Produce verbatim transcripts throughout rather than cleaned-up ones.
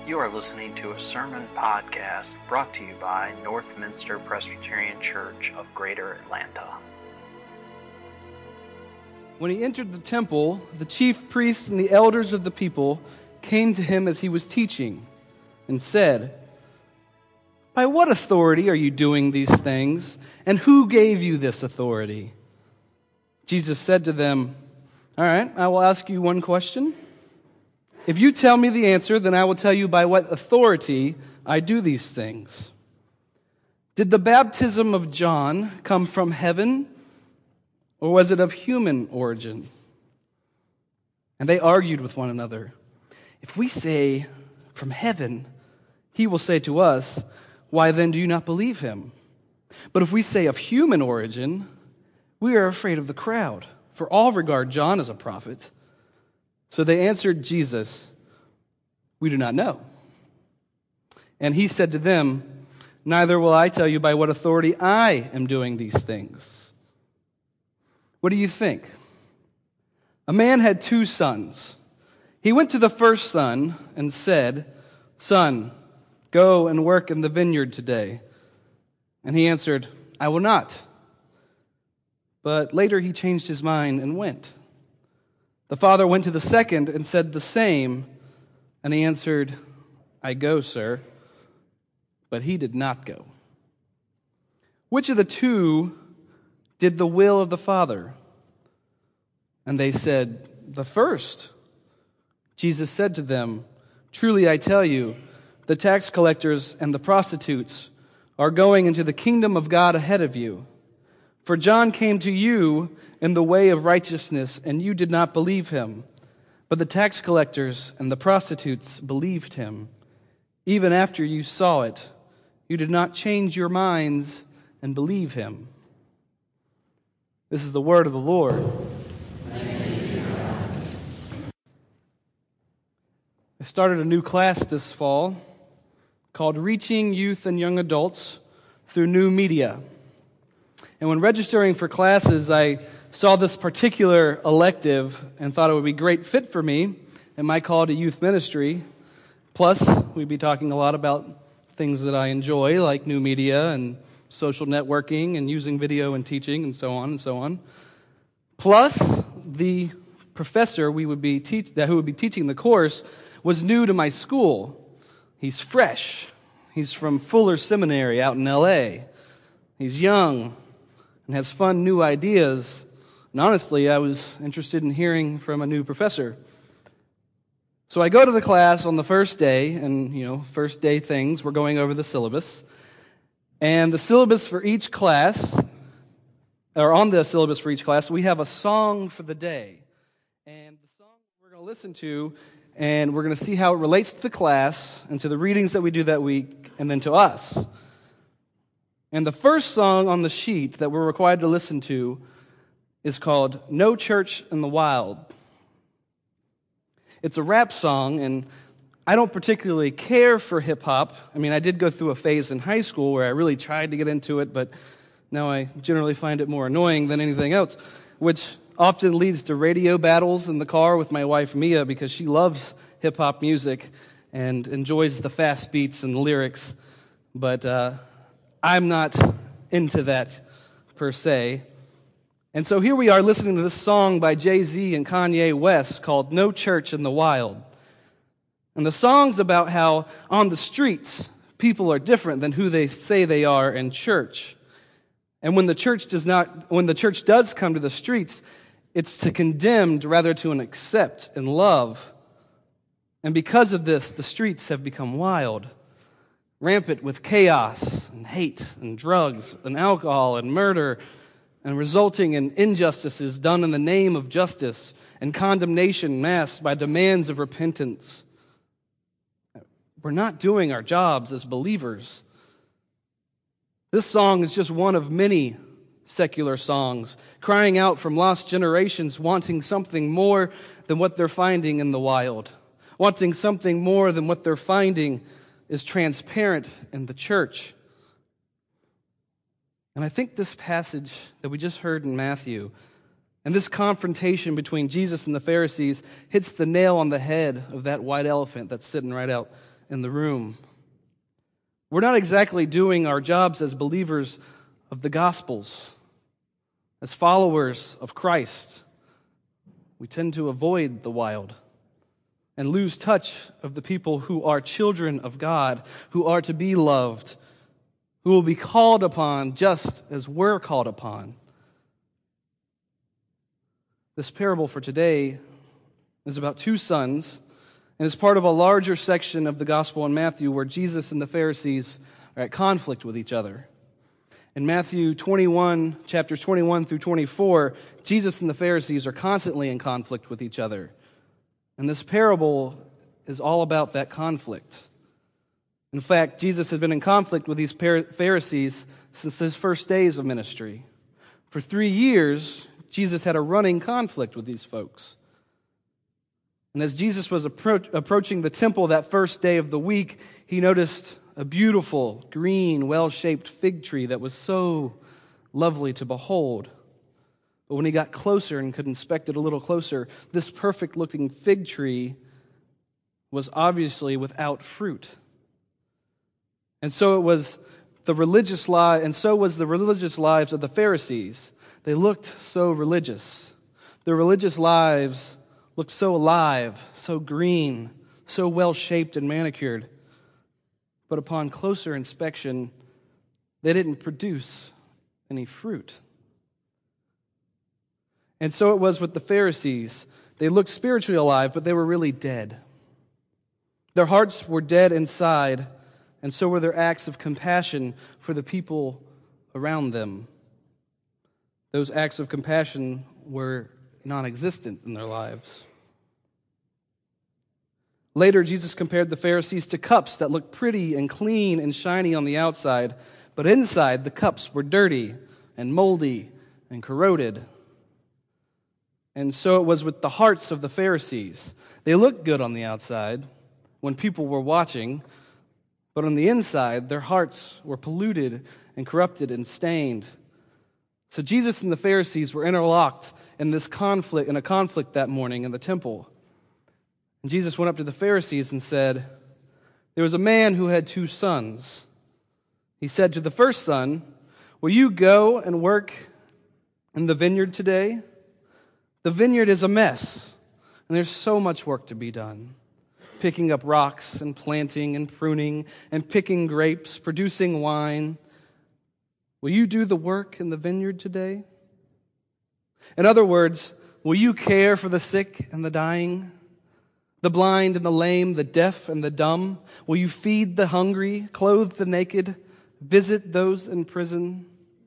You are listening to a sermon podcast brought to you by Northminster Presbyterian Church of Greater Atlanta. When he entered the temple, the chief priests and the elders of the people came to him as he was teaching and said, "By what authority are you doing these things, and who gave you this authority?" Jesus said to them, "All right, I will ask you one question. If you tell me the answer, then I will tell you by what authority I do these things. Did the baptism of John come from heaven, or was it of human origin?" And they argued with one another. "If we say from heaven, he will say to us, 'Why then do you not believe him?' But if we say of human origin, we are afraid of the crowd, for all regard John as a prophet." So they answered Jesus, "We do not know." And he said to them, "Neither will I tell you by what authority I am doing these things. What do you think? A man had two sons. He went to the first son and said, 'Son, go and work in the vineyard today.' And he answered, 'I will not.' But later he changed his mind and went. The father went to the second and said the same, and he answered, 'I go, sir.' But he did not go. Which of the two did the will of the father?" And they said, "The first." Jesus said to them, "Truly I tell you, the tax collectors and the prostitutes are going into the kingdom of God ahead of you. For John came to you in the way of righteousness, and you did not believe him. But the tax collectors and the prostitutes believed him. Even after you saw it, you did not change your minds and believe him." This is the word of the Lord. I started a new class this fall called Reaching Youth and Young Adults Through New Media. And when registering for classes, I saw this particular elective and thought it would be a great fit for me and my call to youth ministry. Plus, we'd be talking a lot about things that I enjoy, like new media and social networking and using video and teaching and so on and so on. Plus, the professor we would be teach- who would be teaching the course was new to my school. He's fresh. He's from Fuller Seminary out in L A. He's young and has fun new ideas. And honestly, I was interested in hearing from a new professor. So I go to the class on the first day, and, you know, first day things, we're going over the syllabus. And the syllabus for each class, or on the syllabus for each class, we have a song for the day. And the song we're going to listen to, and we're going to see how it relates to the class, and to the readings that we do that week, and then to us. And the first song on the sheet that we're required to listen to is called "No Church in the Wild." It's a rap song, and I don't particularly care for hip-hop. I mean, I did go through a phase in high school where I really tried to get into it, but now I generally find it more annoying than anything else, which often leads to radio battles in the car with my wife, Mia, because she loves hip-hop music and enjoys the fast beats and lyrics, but uh, I'm not into that per se. And so here we are listening to this song by Jay-Z and Kanye West called "No Church in the Wild." And the song's about how on the streets, people are different than who they say they are in church. And when the church does not, when the church does come to the streets, it's to condemn rather to an accept and love. And because of this, the streets have become wild, rampant with chaos and hate and drugs and alcohol and murder, and resulting in injustices done in the name of justice and condemnation masked by demands of repentance. We're not doing our jobs as believers. This song is just one of many secular songs crying out from lost generations, wanting something more than what they're finding in the wild, wanting something more than what they're finding is transparent in the church. And I think this passage that we just heard in Matthew and this confrontation between Jesus and the Pharisees hits the nail on the head of that white elephant that's sitting right out in the room. We're not exactly doing our jobs as believers of the Gospels, as followers of Christ. We tend to avoid the wild and lose touch of the people who are children of God, who are to be loved, who will be called upon just as we're called upon. This parable for today is about two sons, and is part of a larger section of the Gospel in Matthew where Jesus and the Pharisees are at conflict with each other. In Matthew twenty-one, chapters twenty-one through twenty-four, Jesus and the Pharisees are constantly in conflict with each other. And this parable is all about that conflict. In fact, Jesus had been in conflict with these Pharisees since his first days of ministry. For three years, Jesus had a running conflict with these folks. And as Jesus was appro- approaching the temple that first day of the week, he noticed a beautiful, green, well-shaped fig tree that was so lovely to behold. But when he got closer and could inspect it a little closer, this perfect-looking fig tree was obviously without fruit. And so it was the religious li- and so was the religious lives of the Pharisees. They looked so religious. Their religious lives looked so alive, so green, so well-shaped and manicured. But upon closer inspection, they didn't produce any fruit. And so it was with the Pharisees. They looked spiritually alive, but they were really dead. Their hearts were dead inside, and so were their acts of compassion for the people around them. Those acts of compassion were non-existent in their lives. Later, Jesus compared the Pharisees to cups that looked pretty and clean and shiny on the outside, but inside the cups were dirty and moldy and corroded. And so it was with the hearts of the Pharisees. They looked good on the outside when people were watching, but on the inside, their hearts were polluted and corrupted and stained. So Jesus and the Pharisees were interlocked in this conflict, in a conflict that morning in the temple. And Jesus went up to the Pharisees and said, "There was a man who had two sons. He said to the first son, 'Will you go and work in the vineyard today?' The vineyard is a mess, and there's so much work to be done. Picking up rocks and planting and pruning and picking grapes, producing wine. Will you do the work in the vineyard today? In other words, will you care for the sick and the dying, the blind and the lame, the deaf and the dumb? Will you feed the hungry, clothe the naked, visit those in prison?"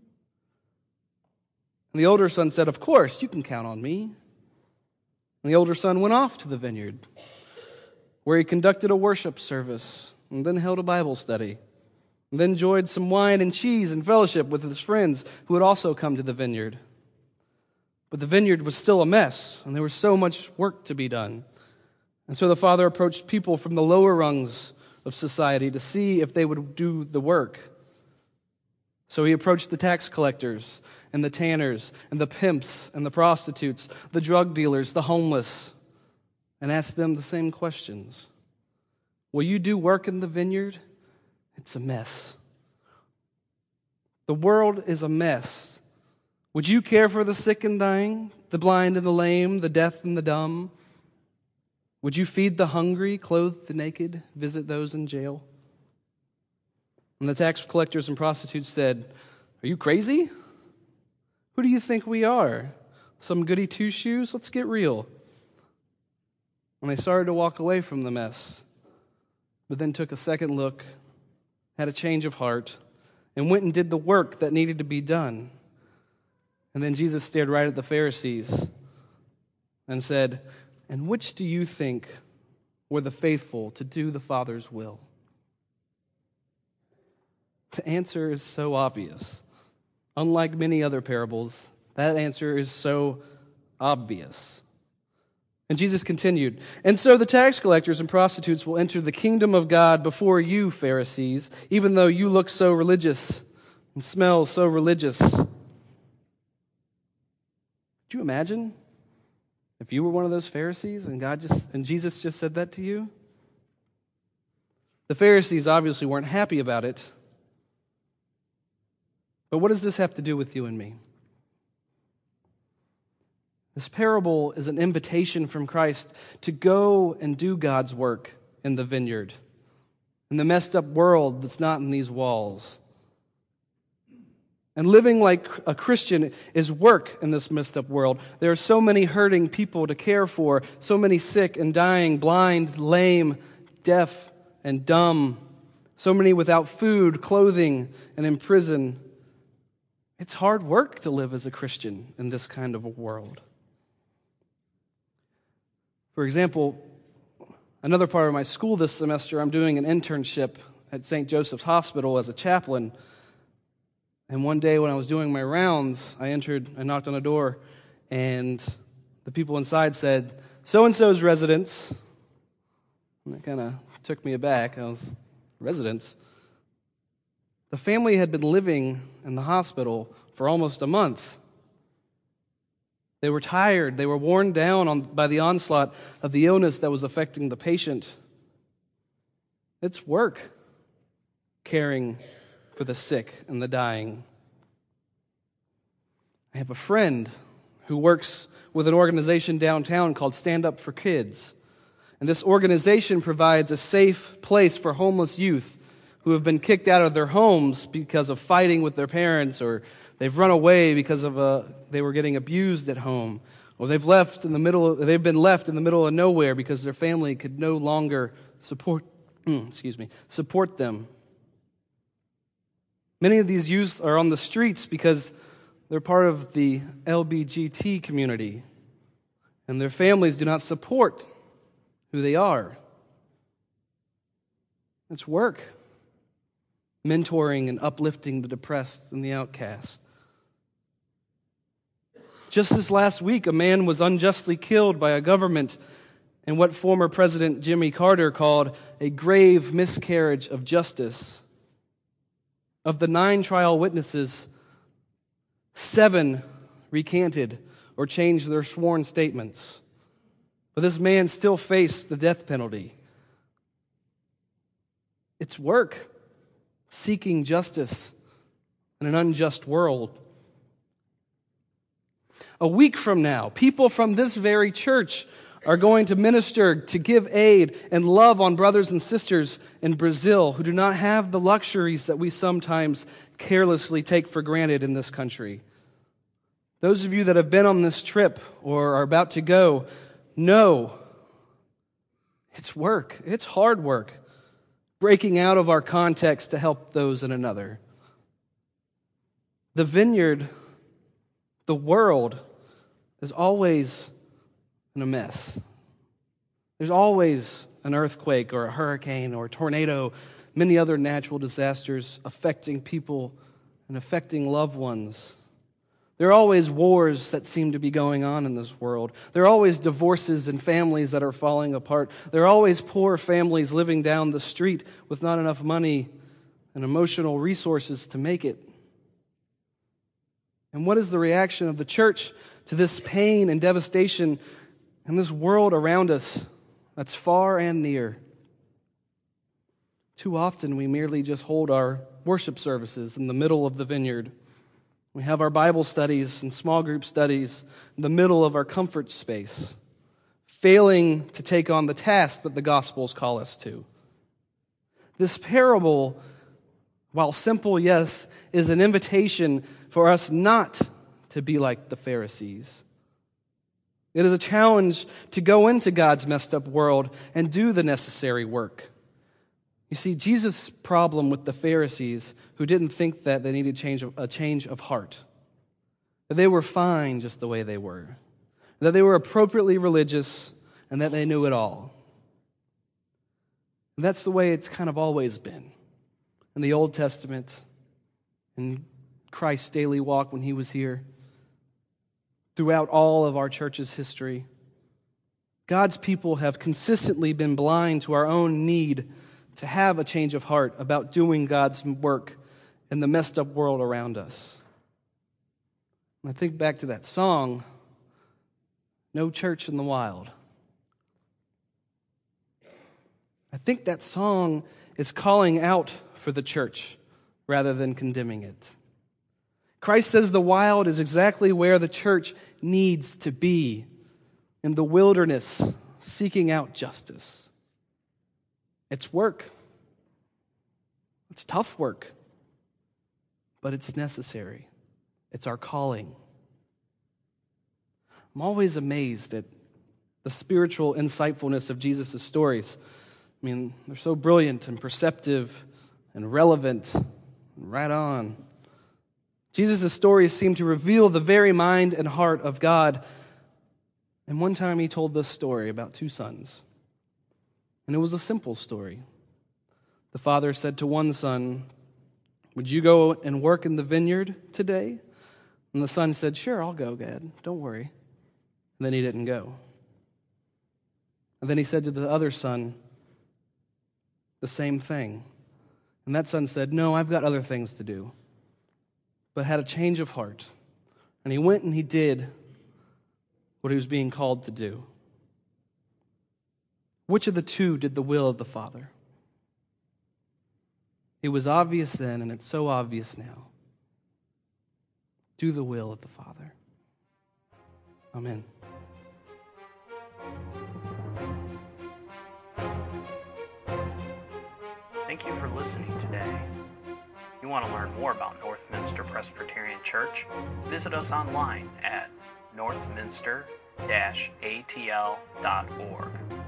And the older son said, "Of course, you can count on me." And the older son went off to the vineyard, where he conducted a worship service and then held a Bible study, and then enjoyed some wine and cheese and fellowship with his friends who had also come to the vineyard. But the vineyard was still a mess, and there was so much work to be done. And so the father approached people from the lower rungs of society to see if they would do the work. So he approached the tax collectors and the tanners and the pimps and the prostitutes, the drug dealers, the homeless, and asked them the same questions. Will you do work in the vineyard? It's a mess. The world is a mess. Would you care for the sick and dying, the blind and the lame, the deaf and the dumb? Would you feed the hungry, clothe the naked, visit those in jail? And the tax collectors and prostitutes said, "Are you crazy? Who do you think we are? Some goody two-shoes? Let's get real." And they started to walk away from the mess, but then took a second look, had a change of heart, and went and did the work that needed to be done. And then Jesus stared right at the Pharisees and said, "And which do you think were the faithful to do the Father's will?" The answer is so obvious. Unlike many other parables, that answer is so obvious. And Jesus continued, "And so the tax collectors and prostitutes will enter the kingdom of God before you, Pharisees, even though you look so religious and smell so religious." Could you imagine if you were one of those Pharisees and God just and Jesus just said that to you? The Pharisees obviously weren't happy about it. But what does this have to do with you and me? This parable is an invitation from Christ to go and do God's work in the vineyard, in the messed up world that's not in these walls. And living like a Christian is work in this messed up world. There are so many hurting people to care for, so many sick and dying, blind, lame, deaf, and dumb, so many without food, clothing, and in prison. It's hard work to live as a Christian in this kind of a world. For example, another part of my school this semester, I'm doing an internship at Saint Joseph's Hospital as a chaplain. And one day when I was doing my rounds, I entered, I knocked on a door, and the people inside said, "So-and-so's residence." And that kind of took me aback. I was, residence? The family had been living in the hospital for almost a month. They were tired. They were worn down on, by the onslaught of the illness that was affecting the patient. It's work, caring for the sick and the dying. I have a friend who works with an organization downtown called Stand Up for Kids. And this organization provides a safe place for homeless youth who have been kicked out of their homes because of fighting with their parents, or they've run away because of a, they were getting abused at home, or they've left in the middle of, they've been left in the middle of nowhere because their family could no longer support excuse me support them. Many of these youth are on the streets because they're part of the L G B T community, and their families do not support who they are. It's work, mentoring and uplifting the depressed and the outcast. Just this last week, a man was unjustly killed by a government in what former President Jimmy Carter called a grave miscarriage of justice. Of the nine trial witnesses, seven recanted or changed their sworn statements. But this man still faced the death penalty. It's work, seeking justice in an unjust world. A week from now, people from this very church are going to minister to give aid and love on brothers and sisters in Brazil who do not have the luxuries that we sometimes carelessly take for granted in this country. Those of you that have been on this trip or are about to go know it's work. It's hard work, breaking out of our context to help those in another. The vineyard, the world, is always in a mess. There's always an earthquake or a hurricane or a tornado, many other natural disasters affecting people and affecting loved ones. There are always wars that seem to be going on in this world. There are always divorces and families that are falling apart. There are always poor families living down the street with not enough money and emotional resources to make it. And what is the reaction of the church to this pain and devastation in this world around us that's far and near? Too often we merely just hold our worship services in the middle of the vineyard. We have our Bible studies and small group studies in the middle of our comfort space, failing to take on the task that the Gospels call us to. This parable, while simple, yes, is an invitation for us not to be like the Pharisees. It is a challenge to go into God's messed up world and do the necessary work. You see, Jesus' problem with the Pharisees, who didn't think that they needed change of, a change of heart, that they were fine just the way they were, that they were appropriately religious, and that they knew it all. And that's the way it's kind of always been. In the Old Testament, in Christ's daily walk when he was here, throughout all of our church's history, God's people have consistently been blind to our own need to have a change of heart about doing God's work in the messed up world around us. And I think back to that song, "No Church in the Wild." I think that song is calling out for the church rather than condemning it. Christ says the wild is exactly where the church needs to be, in the wilderness, seeking out justice. It's work. It's tough work, but it's necessary. It's our calling. I'm always amazed at the spiritual insightfulness of Jesus' stories. I mean, they're so brilliant and perceptive and relevant and right on. Jesus' stories seem to reveal the very mind and heart of God. And one time he told this story about two sons. And it was a simple story. The father said to one son, "Would you go and work in the vineyard today?" And the son said, "Sure, I'll go, Dad. Don't worry." And then he didn't go. And then he said to the other son the same thing. And that son said, "No, I've got other things to do." But had a change of heart. And he went and he did what he was being called to do. Which of the two did the will of the Father? It was obvious then, and it's so obvious now. Do the will of the Father. Amen. Thank you for listening today. If you want to learn more about Northminster Presbyterian Church, visit us online at northminster dash a t l dot org.